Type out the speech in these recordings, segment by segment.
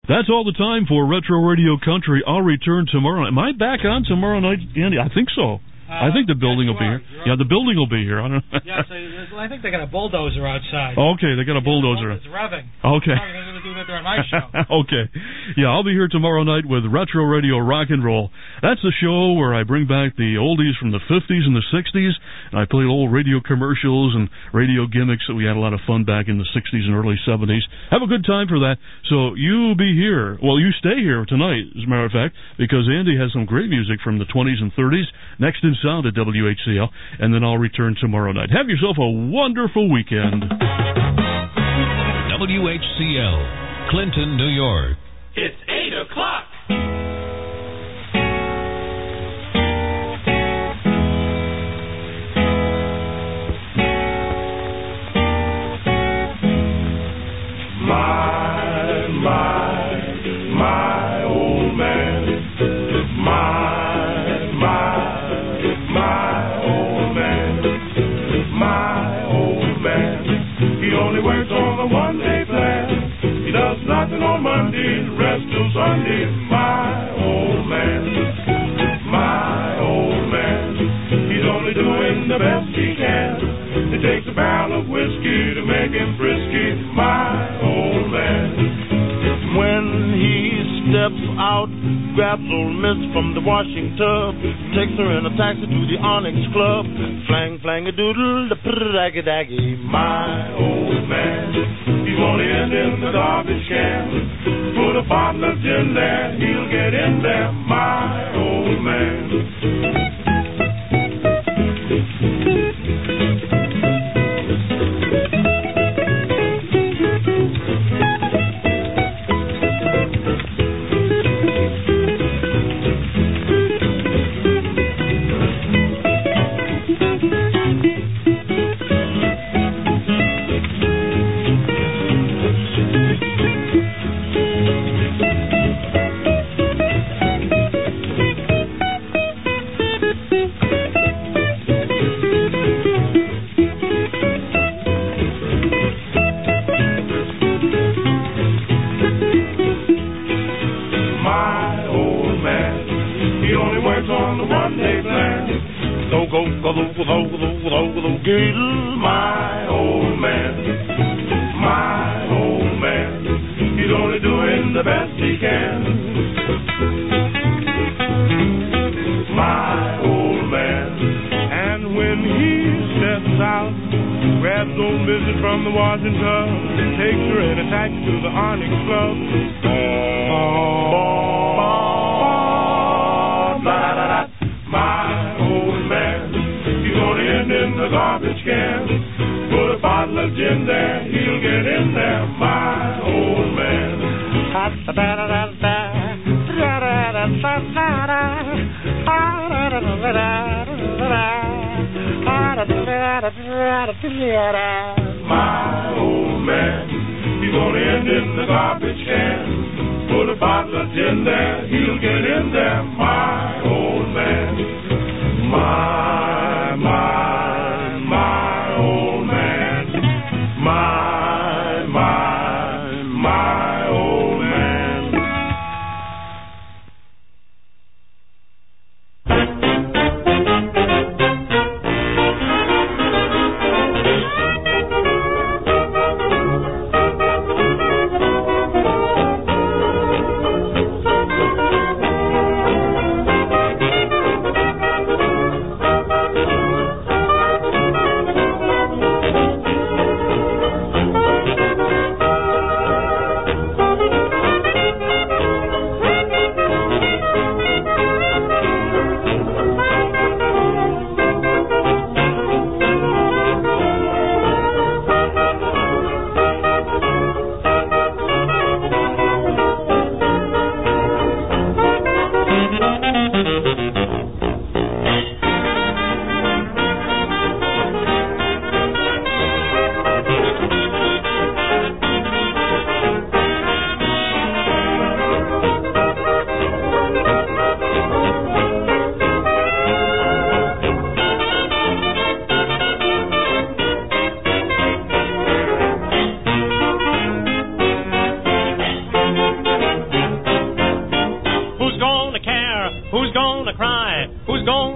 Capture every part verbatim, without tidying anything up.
That's all the time for Retro Radio Country. I'll return tomorrow. Am I back on tomorrow night, Andy? I think so. Uh, I think the building yes, will be are. here. You're yeah, the building will be here. I don't know. Yes, I, I think they got a bulldozer outside. Okay, they got a bulldozer. It's revving. Okay. They're going to do that during my show. Okay. Yeah, I'll be here tomorrow night with Retro Radio Rock and Roll. That's the show where I bring back the oldies from the fifties and the sixties, and I play old radio commercials and radio gimmicks that we had a lot of fun back in the sixties and early seventies. Have a good time for that. So you be here. Well, you stay here tonight, as a matter of fact, because Andy has some great music from the twenties and thirties. Next in sound at W H C L, and then I'll return tomorrow night. Have yourself a wonderful weekend. W H C L, Clinton, New York. It's eight o'clock. My, my, my old man. My. Works on a one-day plan. He does nothing on Monday, rest till Sunday. My old man, my old man. He's only doing the best he can. It takes a barrel of whiskey to make him frisky. My old man. When he steps out, grabs old Miss from the washing tub, takes her in a taxi to the Onyx Club. Flang, flang a doodle, the prrraggy daggy. My old man, he's only in the garbage can. Put a bottle of gin there, he'll get in there. My old man. My old man, my old man, he's only doing the best he can. My old man, and when he steps out, grabs old Missus from the washing tub, takes her in a taxi to the Onyx Club. My old man, he's only in the garbage can. Put a bottle of gin there, he'll get in there. My old man. My old man, he's only in the garbage can. Put a bottle of gin there, he'll get in there. My old man. My, my, my old man. My, my, my old man.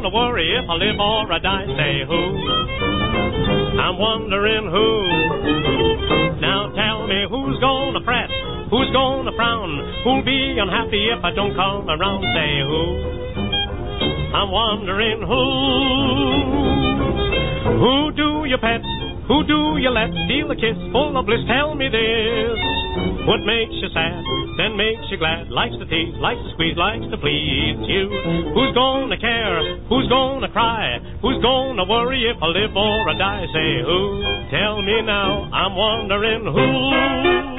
gonna worry if I live or I die? Say who? I'm wondering who. Now tell me who's gonna fret, who's gonna frown, who'll be unhappy if I don't come around? Say who? I'm wondering who. Who do you pet? Who do you let steal a kiss full of bliss? Tell me this. What makes you sad, then makes you glad? Likes to tease, likes to squeeze, likes to please you. Who's gonna care? Who's gonna cry? Who's gonna worry if I live or I die? Say who? Tell me now, I'm wondering who.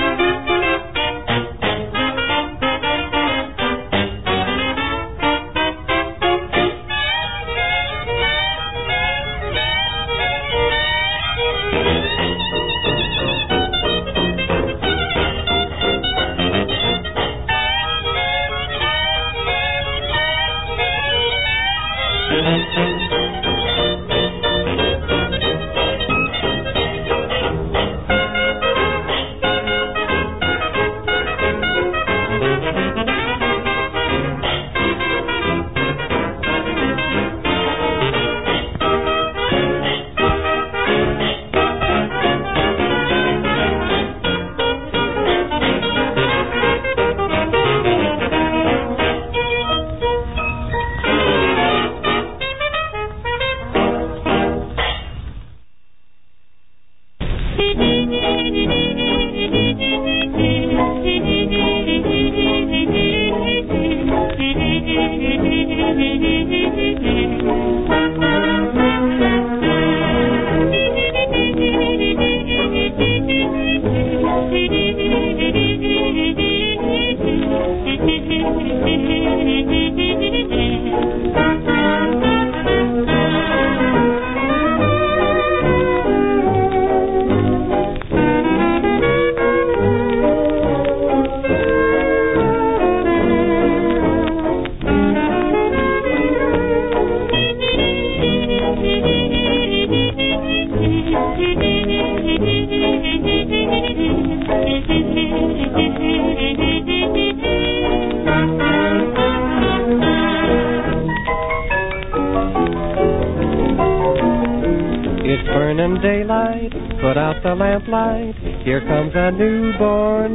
Here comes a newborn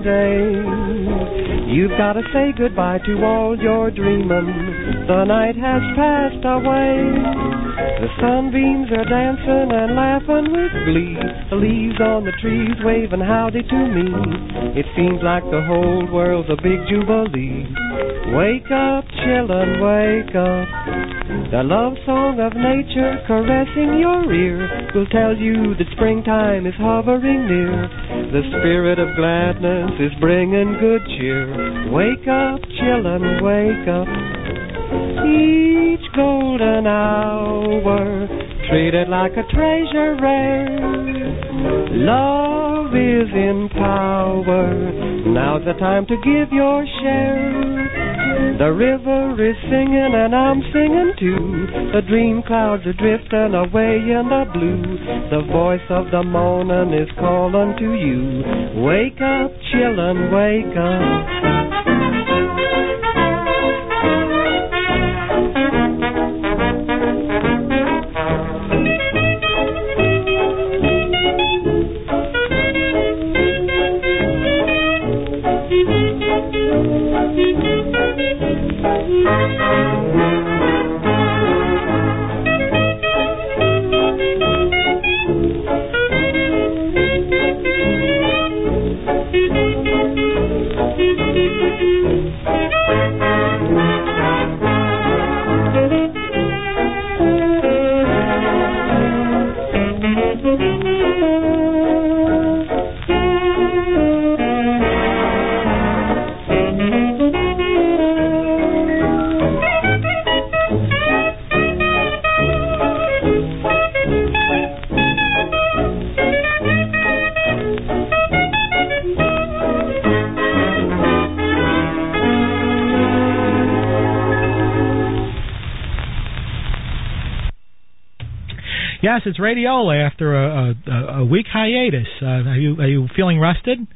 day. You've got to say goodbye to all your dreamin'. The night has passed away. The sunbeams are dancing and laughing with glee. The leaves on the trees waving howdy to me. It seems like the whole world's a big jubilee. Wake up, children, wake up. The love song of nature caressing your ear will tell you that springtime is hovering near. The spirit of gladness is bringing good cheer. Wake up, children, wake up. Each golden hour treated like a treasure rare. Love is in power. Now's the time to give your share. The river is singing and I'm singing too. The dream clouds are drifting away in the blue. The voice of the morning is calling to you. Wake up, chillin', wake up. Yes, it's Radiola after a, a, a week hiatus. Uh, are you are you feeling rested?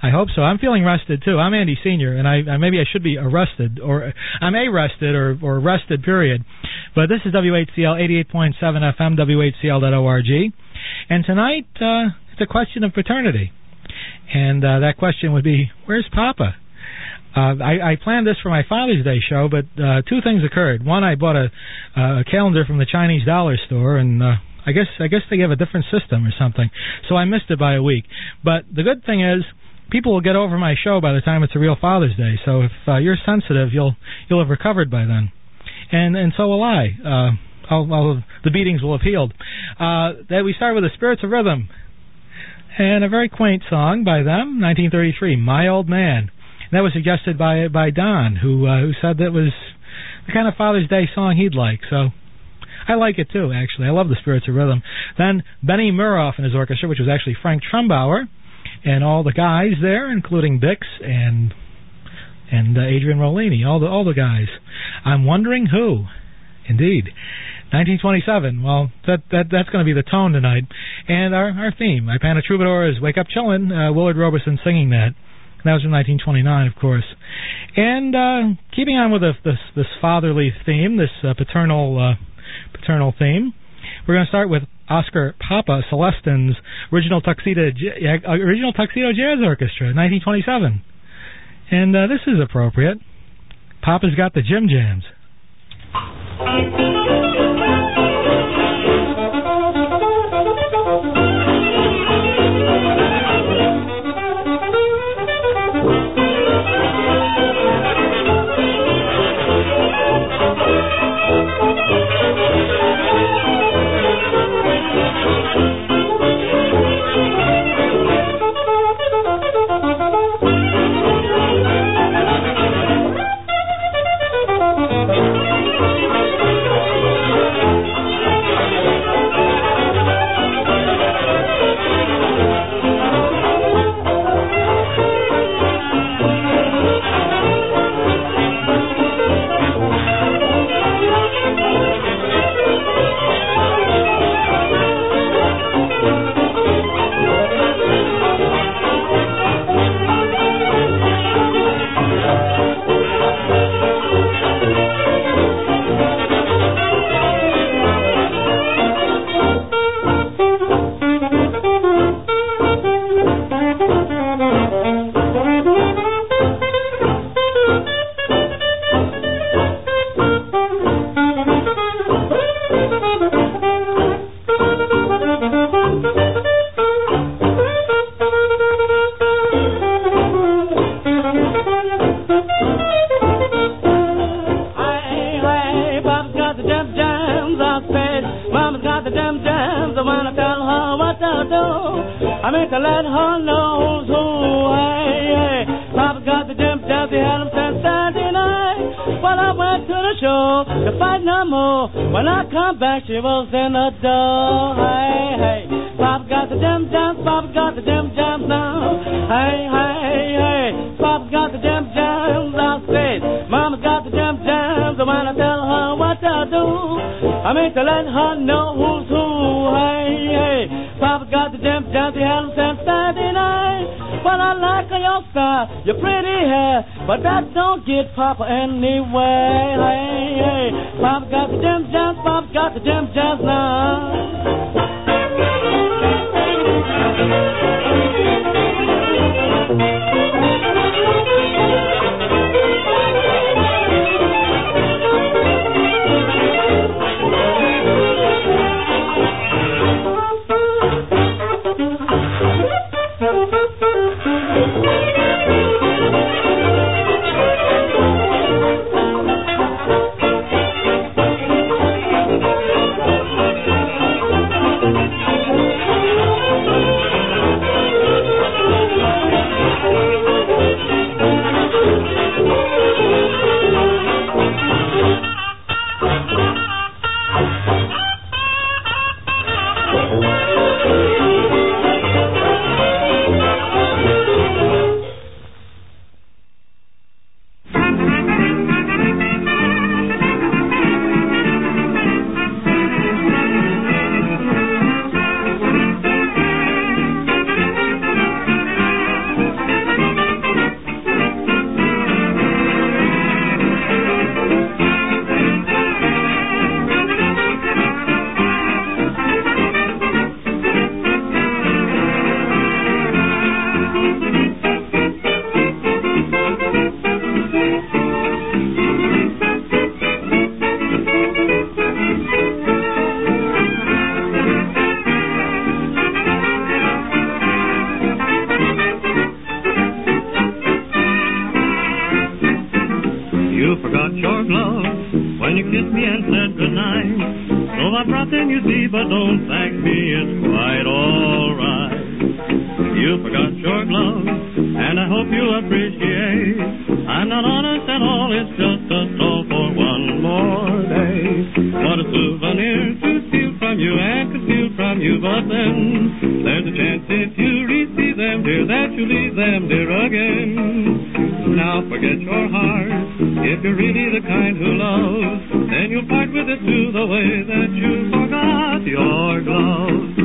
I hope so. I'm feeling rested too. I'm Andy Senior, and I, I maybe I should be arrested, or I'm arrested, or or arrested. Period. But this is W H C L eighty-eight point seven F M, W H C L dot org, and tonight uh, it's a question of paternity, and uh, that question would be, where's Papa? Uh, I, I planned this for my Father's Day show, but uh, two things occurred. One, I bought a, uh, a calendar from the Chinese dollar store, and uh, I guess I guess they have a different system or something, so I missed it by a week. But the good thing is, people will get over my show by the time it's a real Father's Day. So if uh, you're sensitive, you'll you'll have recovered by then, and and so will I. Uh, I'll, I'll, the beatings will have healed. Uh, that we start with the Spirits of Rhythm, and a very quaint song by them, nineteen thirty-three, "My Old Man." And that was suggested by by Don, who uh, who said that was the kind of Father's Day song he'd like. So I like it too. Actually, I love the Spirits of Rhythm. Then Benny Muroff and his orchestra, which was actually Frank Trumbauer, and all the guys there, including Bix and and uh, Adrian Rollini, all the all the guys. I'm wondering who. Indeed, nineteen twenty-seven. Well, that that that's going to be the tone tonight, and our our theme. I Pan a Troubadour is "Wake Up Chillin'." Uh, Willard Robertson singing that. That was from nineteen twenty-nine, of course. And uh, keeping on with this this, this fatherly theme, this uh, paternal uh, paternal theme, we're going to start with Oscar Papa Celestin's original Tuxedo uh, original Tuxedo Jazz Orchestra, nineteen twenty-seven. And uh, this is appropriate. Papa's got the Jim Jams. She was in the door, hey, hey. Pop got the dim jams, Pop got the dim jams now. Hey, hey, hey. Pop got the dim jams, I said. Mama got the dim jams, I wanna tell her what to do. I mean to let her know who's who, hey, hey. Papa got the dim jams, he had them since Saturday night. Well, I like your style, your pretty hair, but that don't get Papa anywhere, hey, hey. Papa got the dim jams, Papa got the dim jams now. forgot your gloves when you kissed me and said goodnight. So I brought them, you see, but don't thank me, it's quite all right. You forgot your gloves, and I hope you appreciate I'm not honest at all, it's just a stall for one more day. What a souvenir to steal from you and conceal from you, but then there's a chance if you receive them, dear, that you leave them, dear, again. Now forget your heart, if you're really the kind who loves, then you'll part with it too, the way that you forgot your gloves.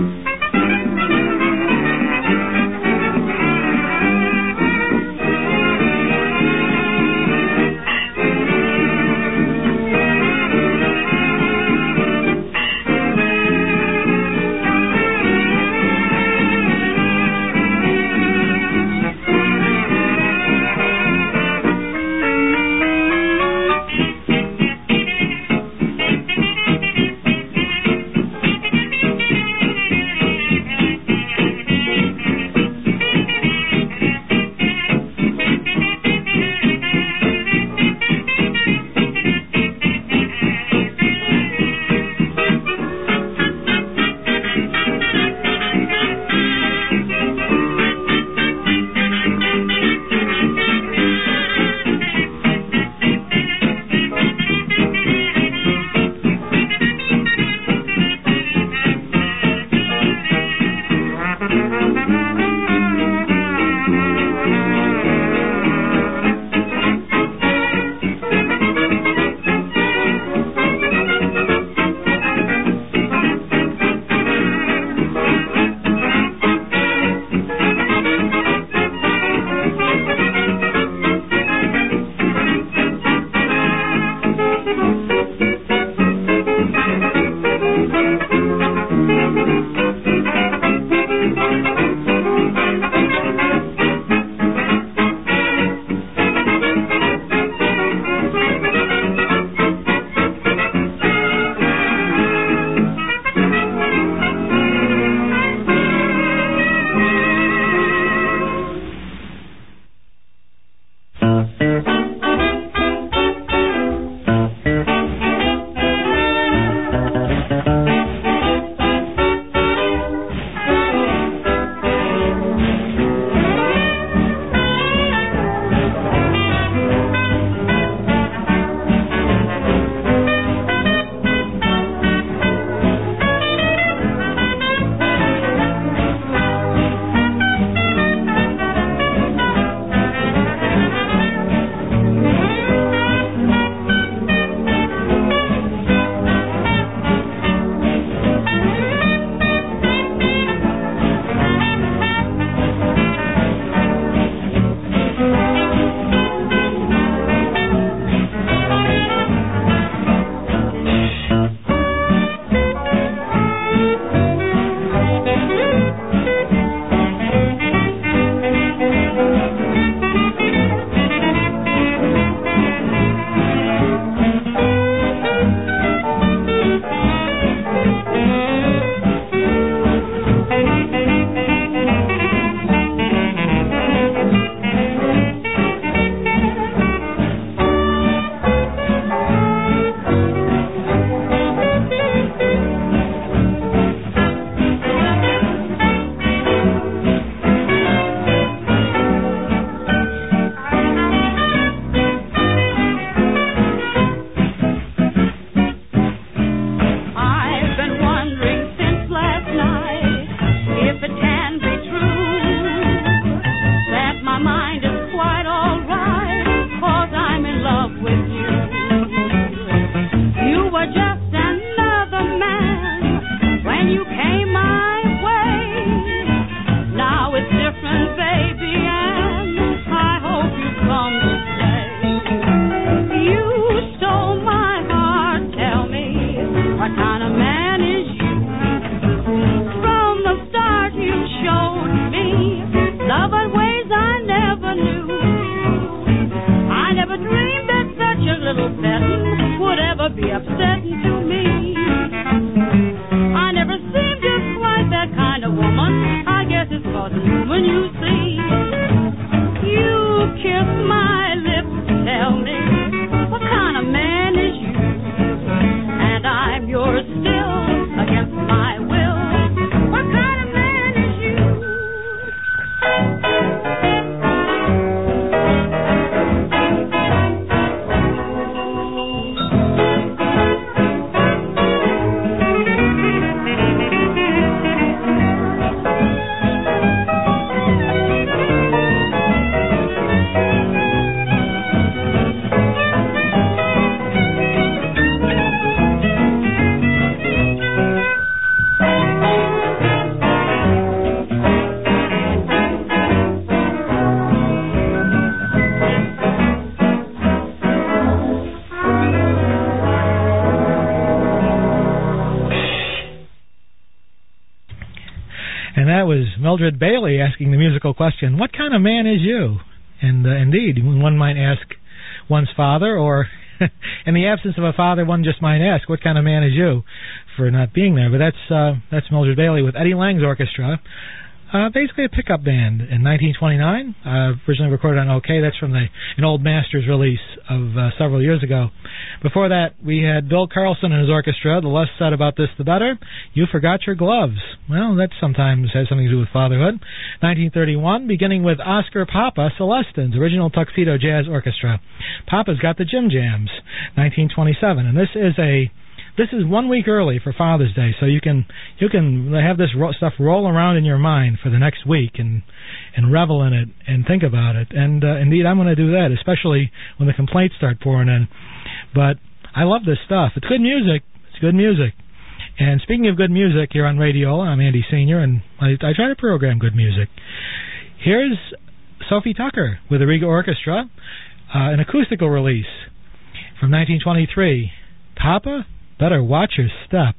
Mildred Bailey asking the musical question, what kind of man is you? And uh, indeed, one might ask one's father, or in the absence of a father, one just might ask, what kind of man is you, for not being there. But that's uh, that's Mildred Bailey with Eddie Lang's orchestra. Uh, basically a pickup band in nineteen twenty-nine, uh, originally recorded on OK. That's from the an old Masters release of uh, several years ago. Before that, we had Bill Carlson and his orchestra. The less said about this, the better. You Forgot Your Gloves. Well, that sometimes has something to do with fatherhood. nineteen thirty-one, beginning with Oscar Papa Celestine's original Tuxedo Jazz Orchestra. Papa's Got the Jim Jams. nineteen twenty-seven, and this is a This is one week early for Father's Day, so you can you can have this ro- stuff roll around in your mind for the next week and and revel in it and think about it. And uh, indeed, I'm going to do that, especially when the complaints start pouring in. But I love this stuff. It's good music. It's good music. And speaking of good music here on Radio, I'm Andy Senior, and I, I try to program good music. Here's Sophie Tucker with the Riga Orchestra, uh, an acoustical release from nineteen twenty-three. Papa, better watch your step.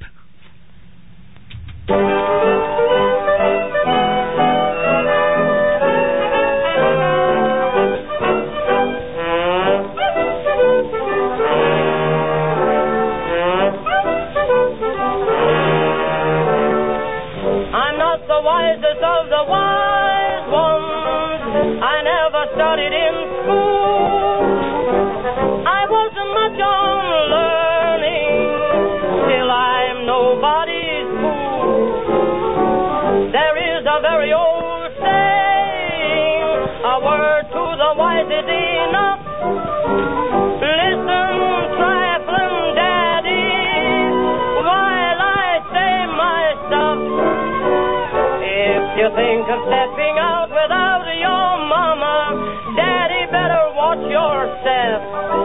I'm not the wisest of the wise ones. I never studied in school. I wasn't much on learning. Still I'm nobody's fool. There is a very old saying, a word to the wise is enough. Listen, trifling daddy, while I say my stuff. If you think of stepping out without your mama, daddy, better watch your step.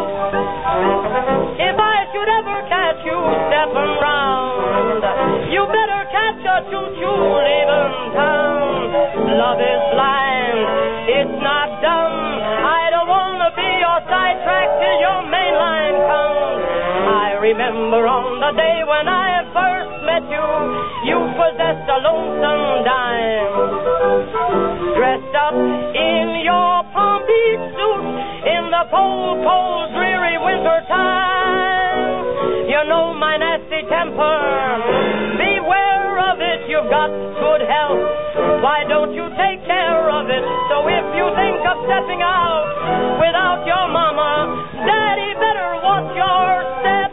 If I should ever catch you stepping round, you better catch a choo-choo leaving town. Love is blind, it's not dumb. I don't want to be your sidetrack till your main line comes. I remember on the day when I first met you, you possessed a lonesome dime. Dressed up in your Palm Beach suit in the cold, cold, dreary winter time. You know my nasty temper, beware of it. You've got good health, why don't you take care of it? So if you think of stepping out without your mama, daddy, better watch your step.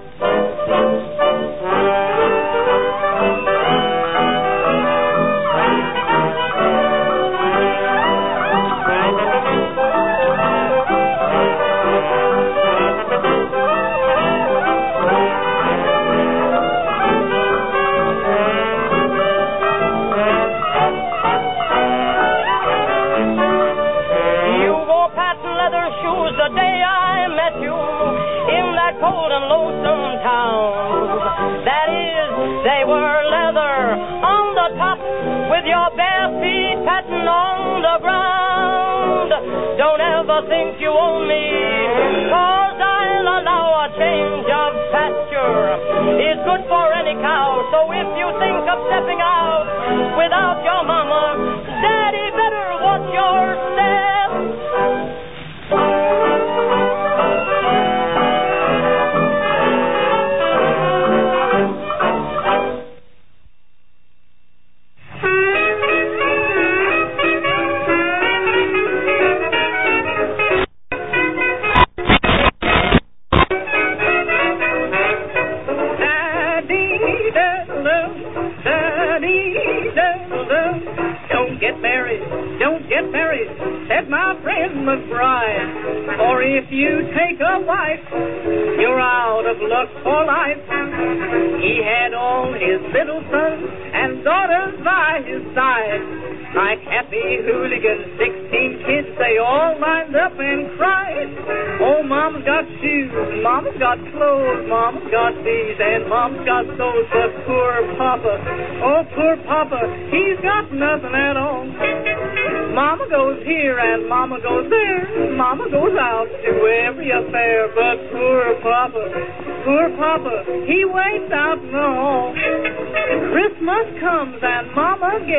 The day I met you in that cold and lonesome town. That is, they were leather on the top with your bare feet patting on the ground. Don't ever think you own me, cause I'll allow a change of pasture. It's good for any cow, so if you think of stepping out without your mama, daddy, better watch your step. McBride, for if you take a wife, you're out of luck for life. He had all his little sons and daughters by his side. Like happy hooligans, sixteen kids, they all lined up and cried. Oh, Mama's got shoes, Mama's got clothes, Mama's got these, and Mama's got those, but poor Papa, oh, poor Papa, he's got nothing at all. Mama goes here and Mama goes there. Mama goes out to every affair. But poor Papa, poor Papa, he waits out in the hall. Christmas comes and Mama gets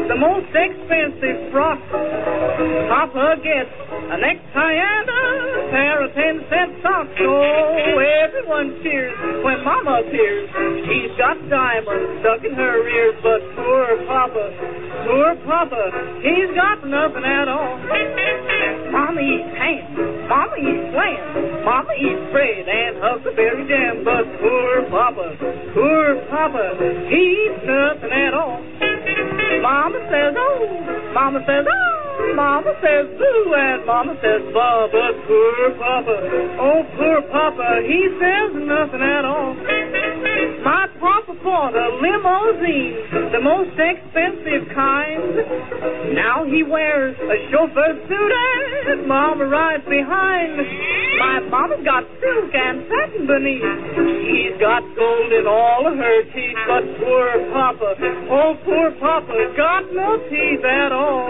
the most expensive frock. Papa gets a necktie and a pair of ten-cent socks. Oh, everyone cheers when Mama appears. She's got diamonds stuck in her ears, but poor Papa, poor Papa, he's got nothing at all. Mama eats ham, Mama eats lamb, Mama eats bread and huckleberry jam, but poor Papa, poor Papa, he eats nothing at all. Mama says, oh, Mama says, oh, Mama says, boo, and Mama says, bah, but poor Papa, oh, poor Papa, he says nothing at all. My Papa bought a limousine, the most expensive kind. Now he wears a chauffeur suit and Mama rides behind. My Mama's got silk and satin beneath. She's got gold in all of her teeth, but poor Papa, oh, poor Papa, got no teeth at all.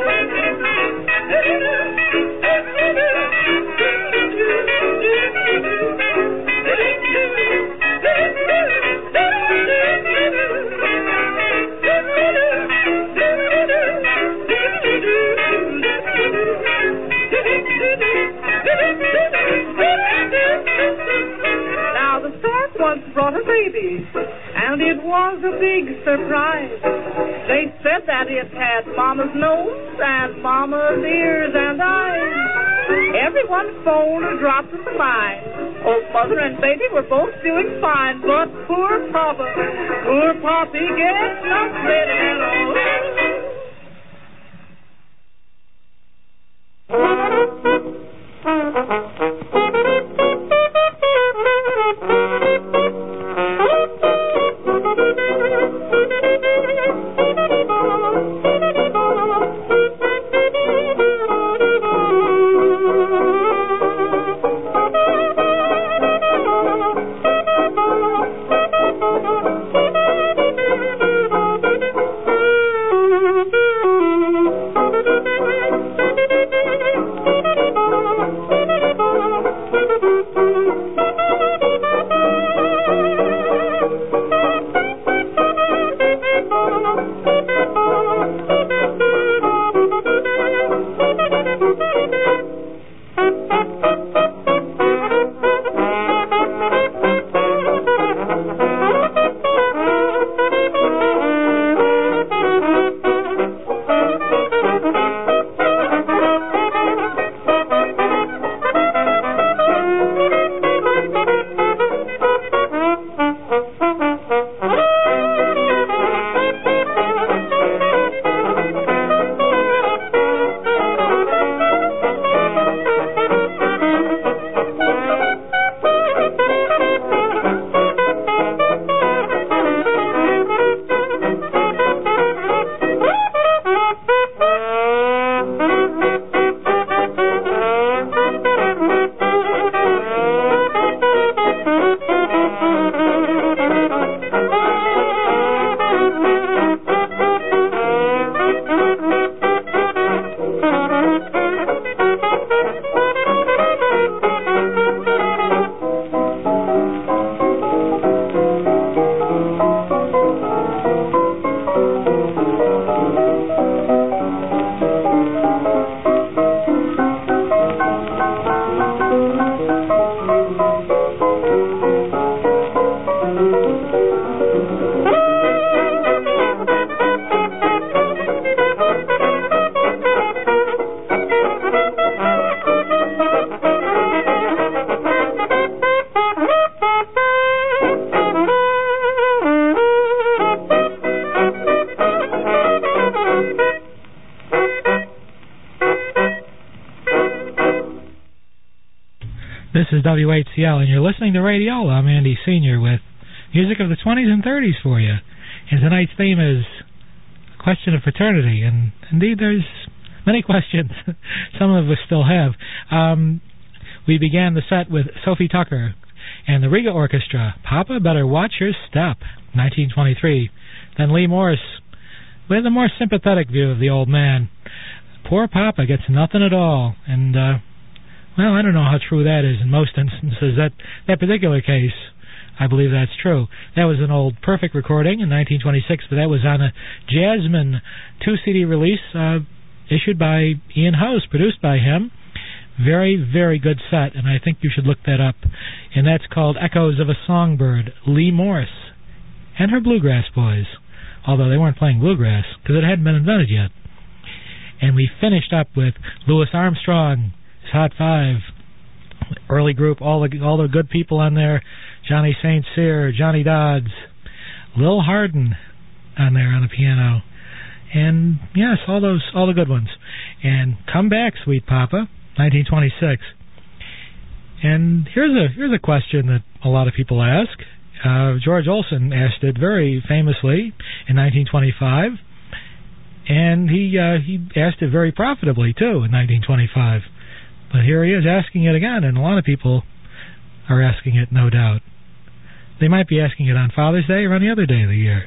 Now the stork once brought a baby, and it was a big surprise. They said that it had Mama's nose and Mama's ears and eyes. Everyone phoned or dropped a line. Oh, mother and baby were both doing fine, but poor Papa, poor Poppy gets no credit at all. This is W H C L, and you're listening to Radiola. I'm Andy Senior with music of the twenties and thirties for you. And tonight's theme is a question of fraternity, and indeed there's many questions. Some of us still have. Um, we began the set with Sophie Tucker and the Riga Orchestra, Papa Better Watch Your Step, nineteen twenty-three. Then Lee Morris with a more sympathetic view of the old man. Poor Papa gets nothing at all, and uh, well, I don't know how true that is in most instances. That that particular case, I believe that's true. That was an old Perfect recording in nineteen twenty-six, but that was on a Jasmine two-C D release uh, issued by Ian House, produced by him. Very, very good set, and I think you should look that up. And that's called Echoes of a Songbird, Lee Morse and her Bluegrass Boys, although they weren't playing bluegrass because it hadn't been invented yet. And we finished up with Louis Armstrong, his Hot Five, early group, all the all the good people on there, Johnny Saint Cyr, Johnny Dodds, Lil Hardin on there on the piano, and yes, all those all the good ones. And Come Back, Sweet Papa, nineteen twenty-six. And here's a here's a question that a lot of people ask. Uh, George Olson asked it very famously in nineteen twenty-five, and he uh, he asked it very profitably too in nineteen twenty-five. But here he is asking it again, and a lot of people are asking it, no doubt. They might be asking it on Father's Day or any other day of the year.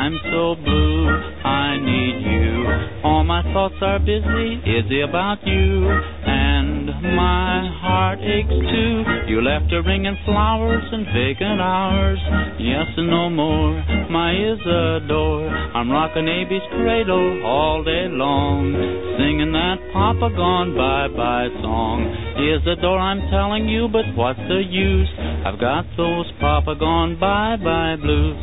I'm so blue, I need you. All my thoughts are busy, busy about you. And my heart aches too. You left a ring and flowers and vacant hours. Yes and no more, my Isadore. I'm rocking A B's cradle all day long, singing that Papa Gone Bye-Bye song. Isadore, I'm telling you, but what's the use? I've got those Papa Gone Bye-Bye blues.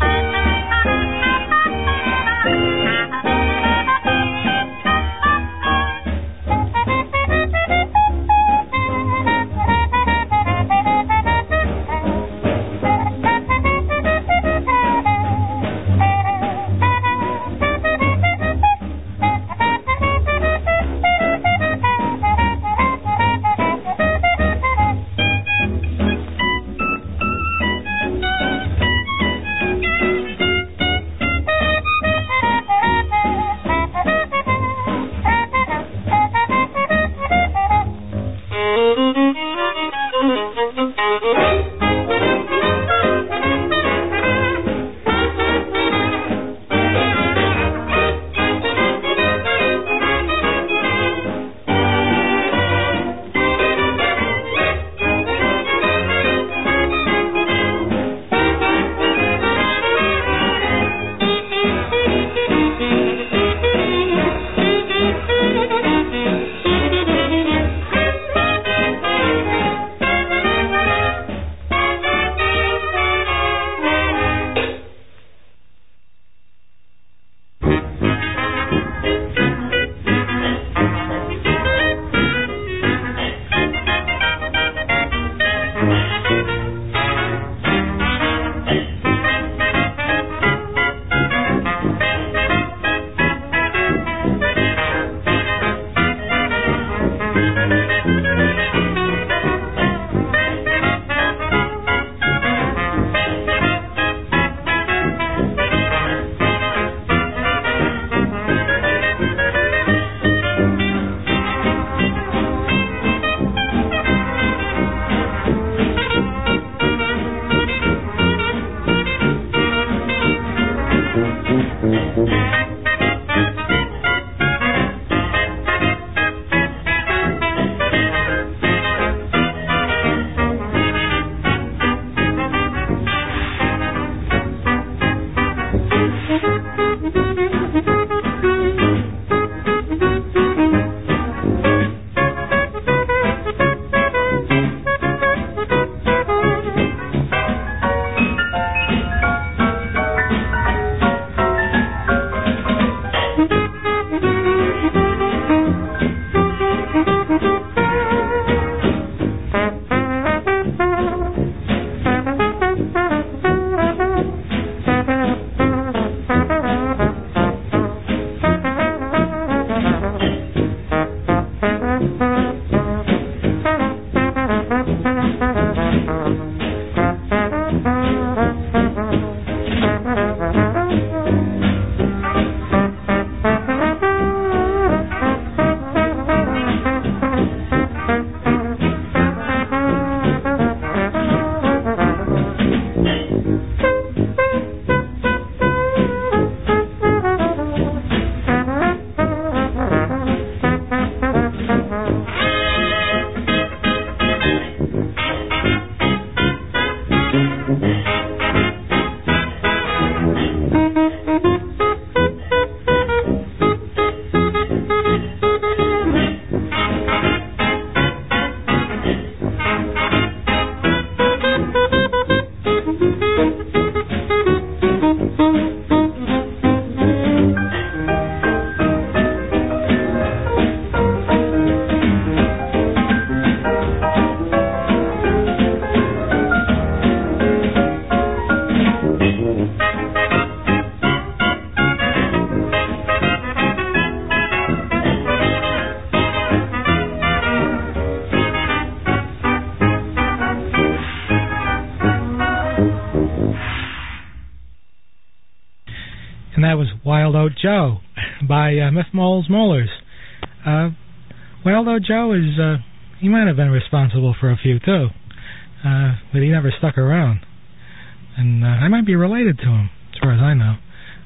That was Wild Oat Joe by uh, Miff Mole's Molars. Uh, Wild Oat Joe is, uh, he might have been responsible for a few too, uh, but he never stuck around. And uh, I might be related to him, as far as I know.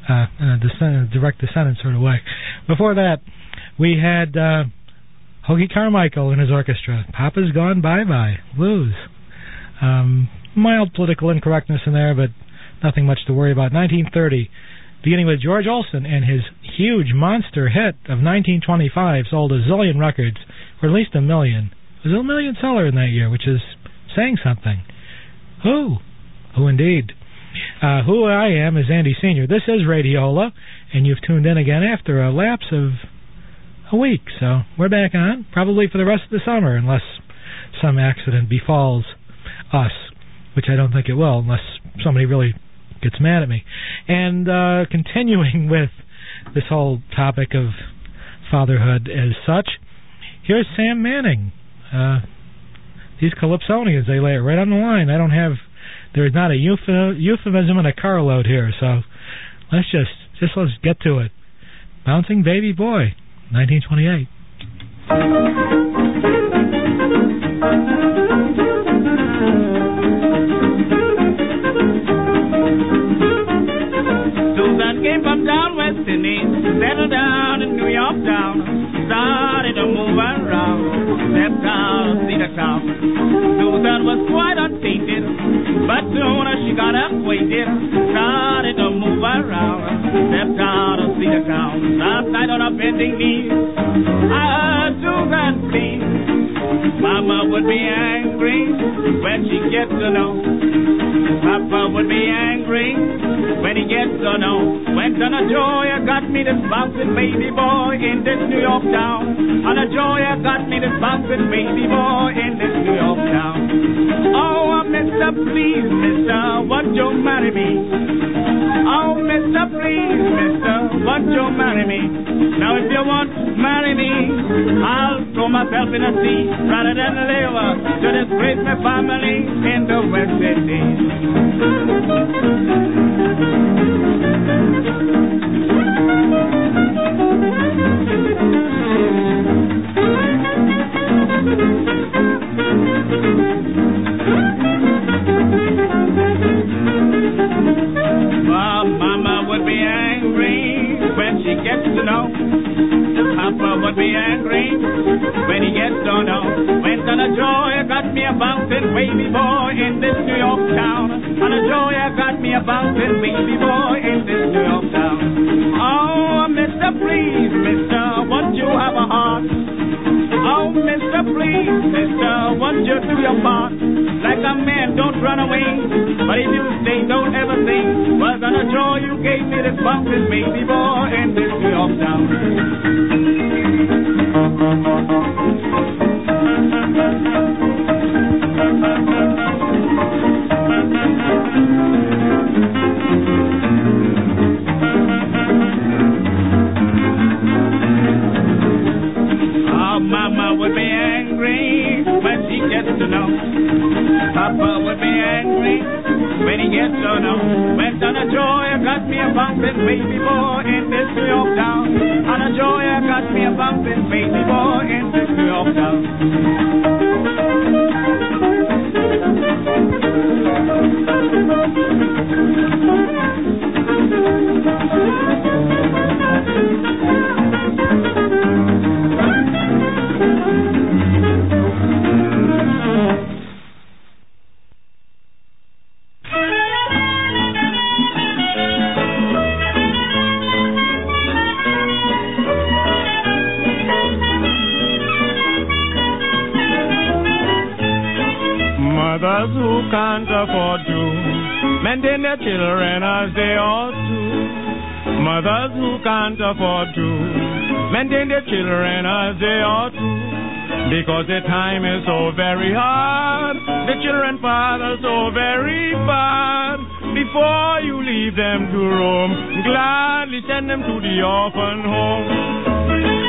uh, in a descend- direct descendant sort of way. Before that, we had uh, Hoagy Carmichael and his orchestra. Papa's Gone Bye-Bye, blues. Um, mild political incorrectness in there, but nothing much to worry about. nineteen thirty, beginning with George Olsen and his huge monster hit of nineteen twenty-five, sold a zillion records for at least a million. It was a million seller in that year, which is saying something. Who? Who indeed? Uh, who I am is Andy Senior This is Radiola, and you've tuned in again after a lapse of a week. So we're back on, probably for the rest of the summer, unless some accident befalls us, which I don't think it will, unless somebody really gets mad at me. And uh, continuing with this whole topic of fatherhood as such, here's Sam Manning. Uh, these Calypsonians, they lay it right on the line. I don't have, there's not a euph- euphemism and a carload here, so let's just, just let's get to it. Bouncing Baby Boy, nineteen twenty-eight. Susan came from down West Indies, settled down in New York town, started to move around, stepped out of Cedar Town. Susan was quite untainted, but soon as she got acquainted, started to move around, stepped out of Cedar Town. Last night on her bending knees, I heard Susan plead. Mama would be angry when she gets to know. Papa would be angry when he gets to know. Went on a joy, I got me this bouncing baby boy in this New York town. On a joy, I got me this bouncing baby boy in this New York town. Oh, mister, please, mister, won't you marry me? Oh, mister, please, mister, won't you marry me? Now, if you won't marry me, I'll throw myself in the sea rather than live to disgrace my family in the West Indies. Well, Mama would be angry when she gets to know. Papa would be angry when he gets to know. Went on a joy, I got me a bouncing baby boy in this New York town. On a joy, I got me a bouncing baby boy in this New York town. Oh, mister, please, mister, won't you have a heart? Oh, mister, please, mister, won't you do your part? Like a man, don't run away, but if you stay, don't ever think. Was on a joy you gave me this bouncing baby boy in this New York town. Oh, Mama would be angry when she gets to know. Papa would be angry when he gets to know. Went on a joy, I got me a bouncing baby boy in this New York town. On a joy, I got me a bouncing baby boy in this New York town. Mothers who can't afford to maintain their children as they ought to. Mothers who can't afford to maintain their children as they ought to. Because the time is so very hard, the children father so very bad. Before you leave them to roam, gladly send them to the orphan home.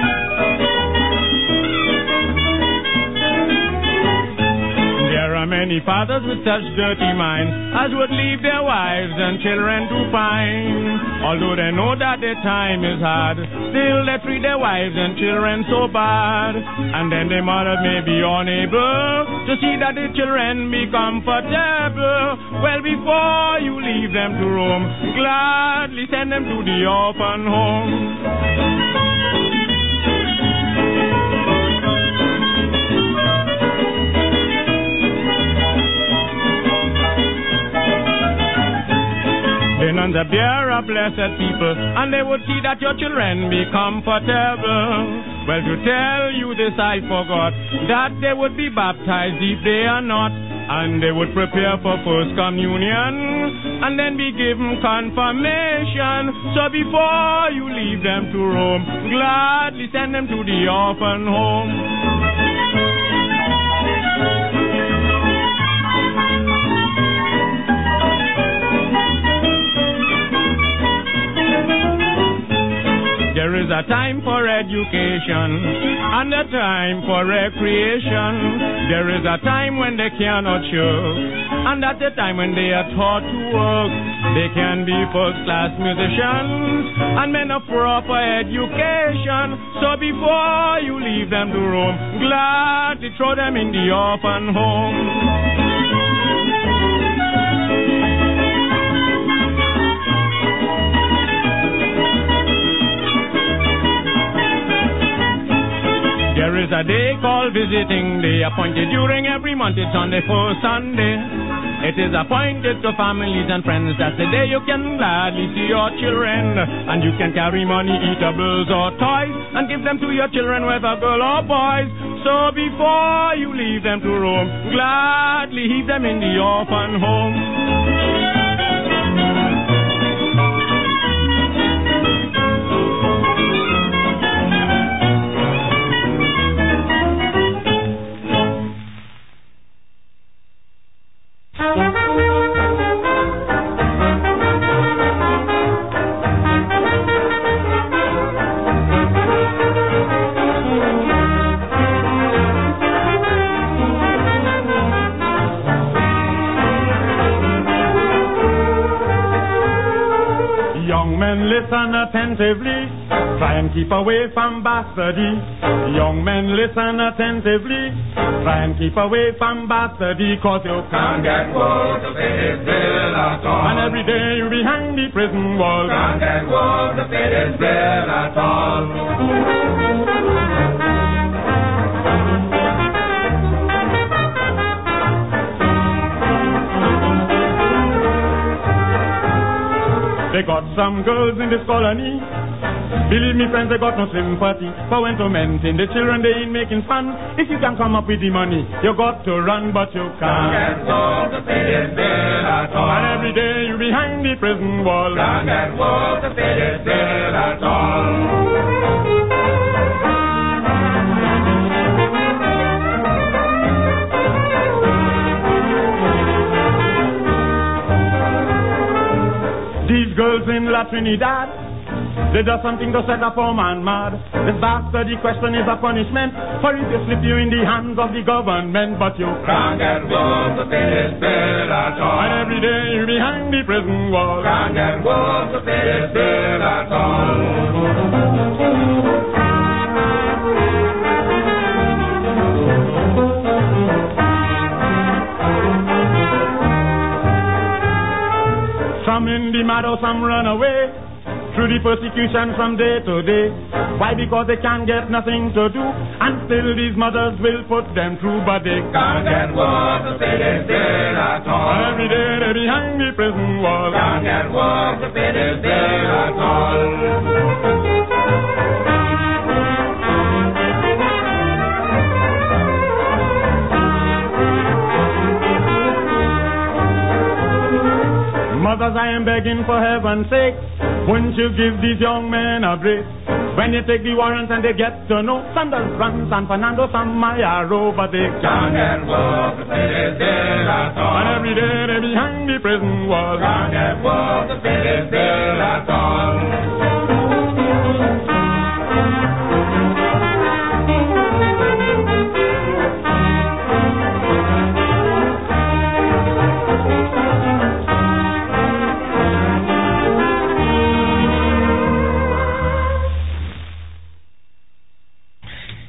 Many many fathers with such dirty minds as would leave their wives and children to pine. Although they know that their time is hard, still they treat their wives and children so bad. And then their mothers may be unable to see that the children be comfortable. Well, before you leave them to roam, gladly send them to the orphan home. The nuns are bare of blessed people, and they would see that your children be comfortable. Well, to tell you this I forgot, that they would be baptized if they are not, and they would prepare for first communion, and then be given confirmation. So before you leave them to Rome, gladly send them to the orphan home. There is a time for education and a time for recreation. There is a time when they cannot show, and that's the time when they are taught to work. They can be first-class musicians and men of proper education. So before you leave them to roam, gladly throw them in the orphan home. There is a day called visiting day, appointed during every month. It's on the first Sunday. It is appointed to families and friends. That's the day you can gladly see your children, and you can carry money, eatables or toys, and give them to your children, whether girl or boys. So before you leave them to roam, gladly heap them in the orphan home. Listen attentively, try and keep away from bastardy. Young men, listen attentively, try and keep away from bastardy, cause you can't get work to pay this bill at all. And every day you're behind the prison wall. Can't get work to pay this bill at all. They got some girls in this colony. Believe me, friends, they got no sympathy for when tormenting the children. They ain't making fun. If you can come up with the money, you got to run, but you can't get work to pay this bill at all. And every day you're behind the prison wall. Can't get work to pay this bill at all. These girls in La Trinidad, they do something to set a poor man mad. This bastardy question is a punishment for if you slip you in the hands of the government. But you can't get work to pay this bill at all. And every day you're behind the prison wall. Can't get work to pay this bill at all. Some in the meadow, some run away through the persecution from day to day. Why? Because they can't get nothing to do, and still these mothers will put them through, but they can't get work to pay this bill at all. Every day they're behind the prison wall. Can't get work to pay this bill at all. Mothers, I am begging for heaven's sake, won't you give these young men a break? When you take the warrants and they get to know Sanders, Run, San Fernando, San Mayaro, but they can't get work to pay this bill at all. And every day they're behind the prison wall. Can't get work to pay this bill at all.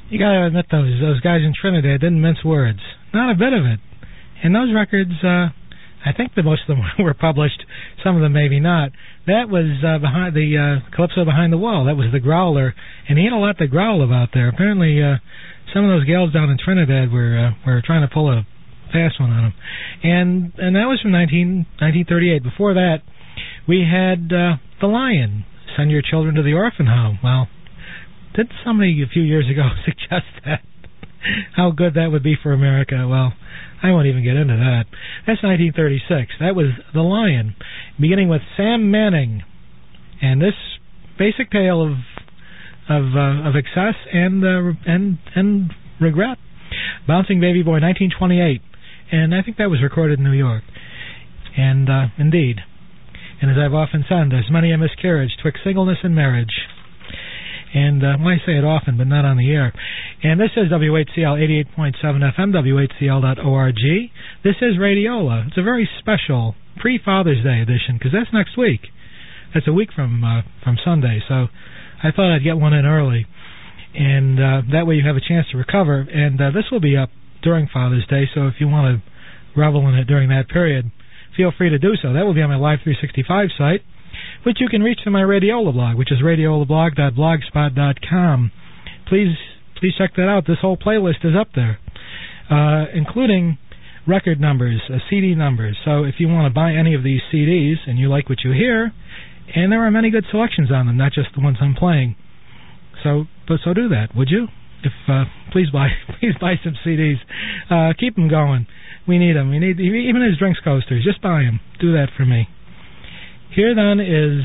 You got to admit those those guys in Trinidad didn't mince words. Not a bit of it. And those records, uh, I think that most of them were published. Some of them maybe not. That was uh, behind the uh, Calypso Behind the Wall. That was the Growler, and he had a lot to growl about there. Apparently, uh, some of those gals down in Trinidad were uh, were trying to pull a fast one on him. And and that was from nineteen thirty-eight. Before that, we had uh, The Lion, Send Your Children to the Orphan Home. Well, did somebody a few years ago suggest that? How good that would be for America? Well, I won't even get into that. That's nineteen thirty-six. That was The Lion, beginning with Sam Manning, and this basic tale of of uh, of excess and uh, and and regret. Bouncing Baby Boy, nineteen twenty-eight, and I think that was recorded in New York. And uh, indeed, and as I've often said, there's many a miscarriage twixt singleness and marriage. And uh, well, I say it often, but not on the air. And this is W H C L eighty-eight point seven F M, W H C L dot org. This is Radiola. It's a very special pre-Father's Day edition, because that's next week. That's a week from uh, from Sunday, so I thought I'd get one in early. And uh, that way you have a chance to recover. And uh, this will be up during Father's Day, so if you want to revel in it during that period, feel free to do so. That will be on my Live three sixty-five site, which you can reach through my Radiola blog, which is radiolablog dot blogspot dot com. Please, please check that out. This whole playlist is up there, uh, including record numbers, uh, C D numbers. So if you want to buy any of these C Ds and you like what you hear, and there are many good selections on them, not just the ones I'm playing. So, but so do that, would you? If uh, please buy, please buy some C Ds. Uh, keep them going. We need them. We need even as drinks coasters. Just buy them. Do that for me. Here then is,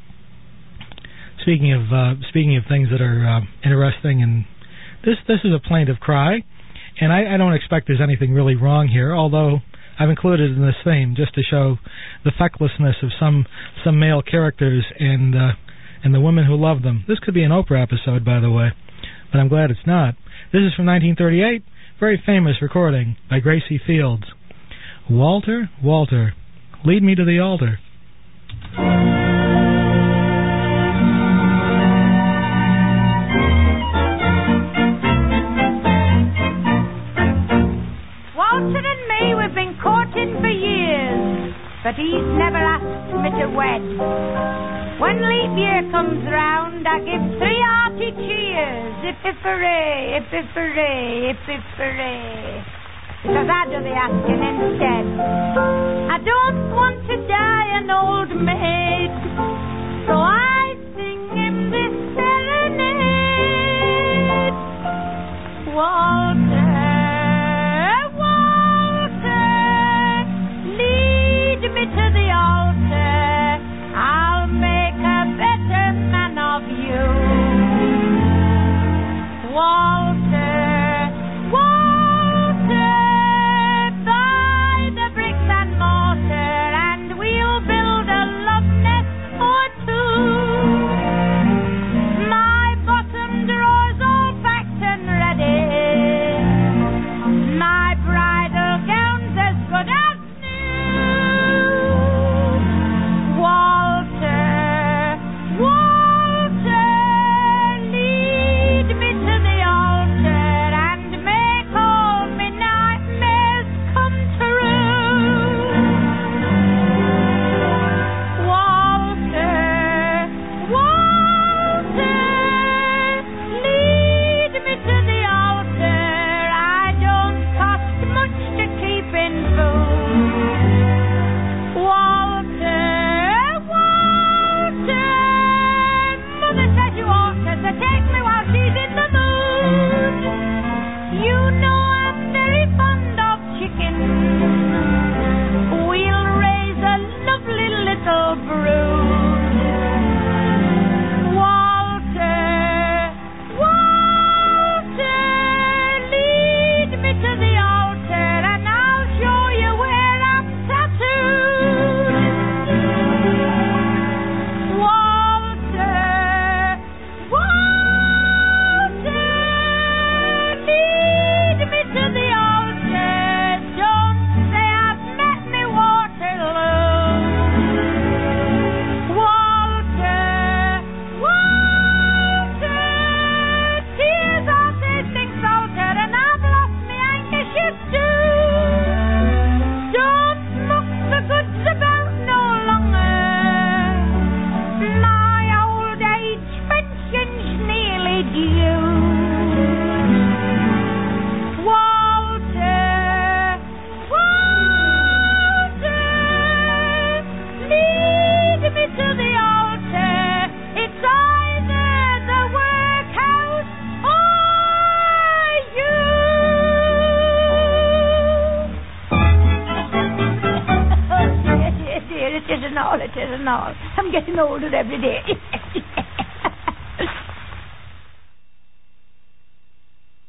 speaking of uh, speaking of things that are uh, interesting, and this this is a plaintive cry, and I, I don't expect there's anything really wrong here, although I've included it in this theme just to show the fecklessness of some some male characters and uh, and the women who love them. This could be an Oprah episode, by the way, but I'm glad it's not. This is from nineteen thirty-eight, very famous recording by Gracie Fields. Walter, Walter, lead me to the altar. Walter and me, we've been courting for years, but he's never asked me to wed. When leap year comes round, I give three hearty cheers. Hip-hip-hooray, hip-hip-hooray, hip-hip-hooray. Because I do the asking instead. I don't want to die an old maid, so I sing him this serenade. Walter, Walter, lead me to the altar. I'll make a better man of you. Walter, Walter, and we'll build a love nest for two. My bottom drawer's all packed and ready. My bridal gown's as good as new. Walter, Walter, lead me to the altar and make all my nightmares come true. Walter, and all, it is and all. I'm getting older every day.